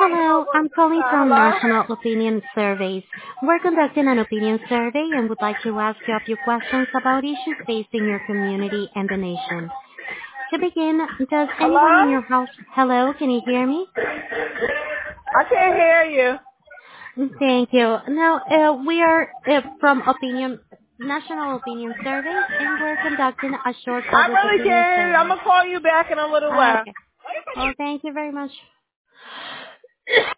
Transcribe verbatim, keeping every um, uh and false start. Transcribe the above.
Hello, I'm calling Uh, from hello? National Opinion Surveys. We're conducting an opinion survey and would like to ask you a few questions about issues facing your community and the nation. To begin, does anyone in Hello? your house... Hello, can you hear me? I can't hear you. Thank you. Now, uh, we are uh, from Opinion National Opinion Surveys, and we're conducting a short I public really opinion can't hear you. I'm survey. going to call you back in a little Ah, while. okay. Well, thank you very much.